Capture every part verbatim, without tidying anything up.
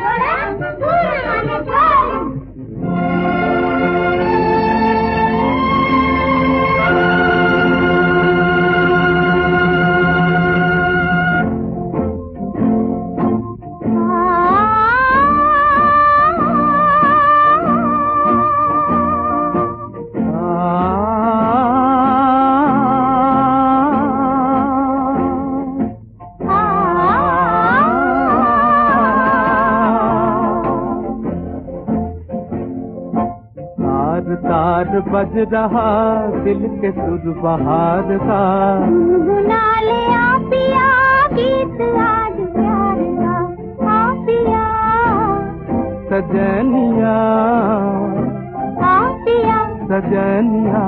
तार बज रहा दिल के सुर बहार का, गुनगुना ले आ पिया गीत आज प्यार का, आ पिया सजनिया, आ पिया सजनिया।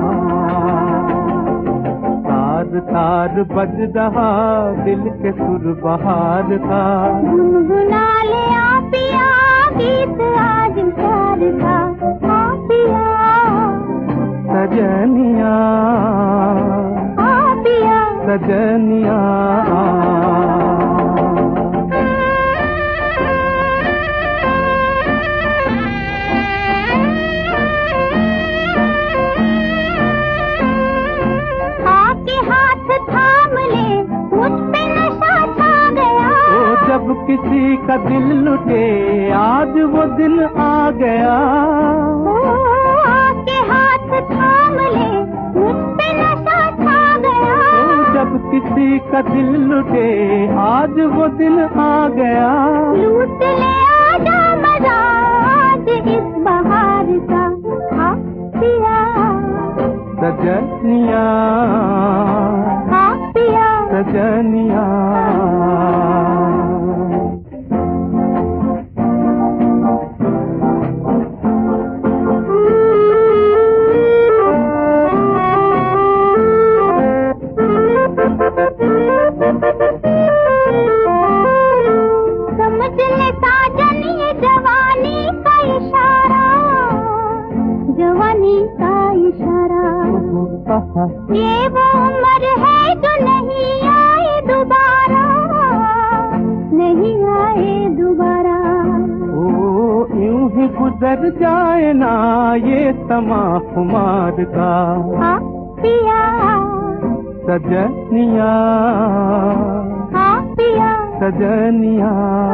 तार तार बज रहा दिल के सुर बहार का, गुनगुना ले आ पिया गीत आज प्यार का, आ पिया सजनिया, आ पिया सजनिया। आके हाथ थाम ले मुझ पे नशा छा गया, ओ जब किसी का दिल लुटे आज वो दिन आ गया, थाम ले मुझ पे नशा छा गया, जब किसी का दिल लुटे आज वो दिन आ गया। लूट ले आजा मजा आज इस बहार का, आ पिया सजनिया, आ पिया सजनिया। समझ ले साजन ये जवानी का इशारा, जवानी का इशारा, ये वो उम्र है जो नहीं आए दोबारा, नहीं आए दोबारा। ओ यूं ही गुजर जाए ना ये समा खुमार का, आ पिया सजनिया, आ पिया सजनिया।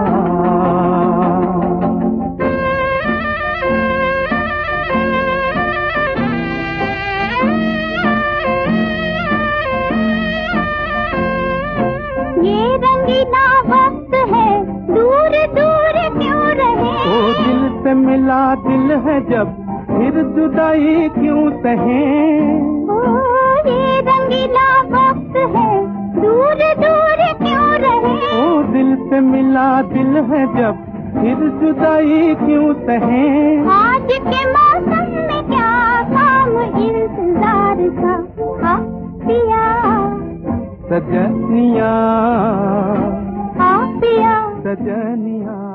ये रंगीला वक्त है दूर दूर क्यों रहे, ओ दिल से मिला दिल है जब फिर जुदाई क्यों सहे, ओ ये रंगीला वक्त है दूर दूर क्यों रहे, ओ दिल से मिला दिल है जब फिर जुदाई क्यों सहे। आज के मौसम में क्या काम इंतजार का, आ पिया सजनिया, आ पिया सजनिया।